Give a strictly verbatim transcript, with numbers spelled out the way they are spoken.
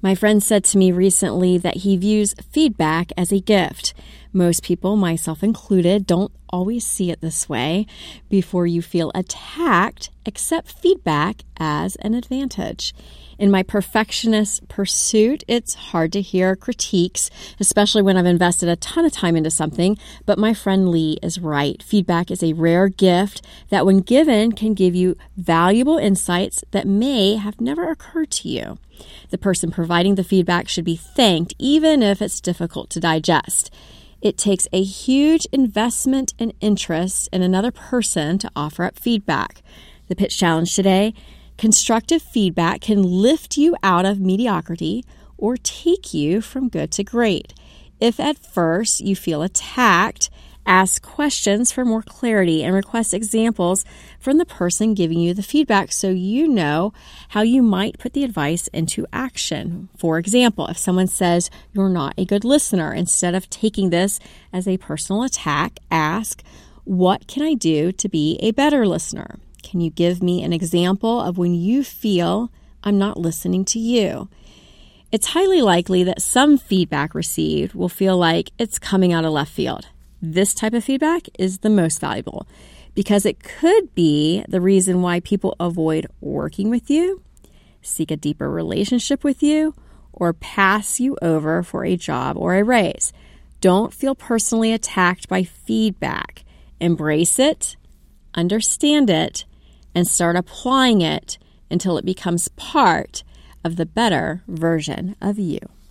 My friend said to me recently that he views feedback as a gift. Most people, myself included, don't always see it this way. Before you feel attacked, accept feedback as an advantage. In my perfectionist pursuit, it's hard to hear critiques, especially when I've invested a ton of time into something. But my friend Lee is right. Feedback is a rare gift that, when given, can give you valuable insights that may have never occurred to you. The person providing the feedback should be thanked, even if it's difficult to digest. It takes a huge investment and interest in another person to offer up feedback. The pitch challenge today: constructive feedback can lift you out of mediocrity or take you from good to great. If at first you feel attacked, ask questions for more clarity and request examples from the person giving you the feedback so you know how you might put the advice into action. For example, if someone says you're not a good listener, instead of taking this as a personal attack, ask, what can I do to be a better listener? Can you give me an example of when you feel I'm not listening to you? It's highly likely that some feedback received will feel like it's coming out of left field. This type of feedback is the most valuable because it could be the reason why people avoid working with you, seek a deeper relationship with you, or pass you over for a job or a raise. Don't feel personally attacked by feedback. Embrace it, understand it, and start applying it until it becomes part of the better version of you.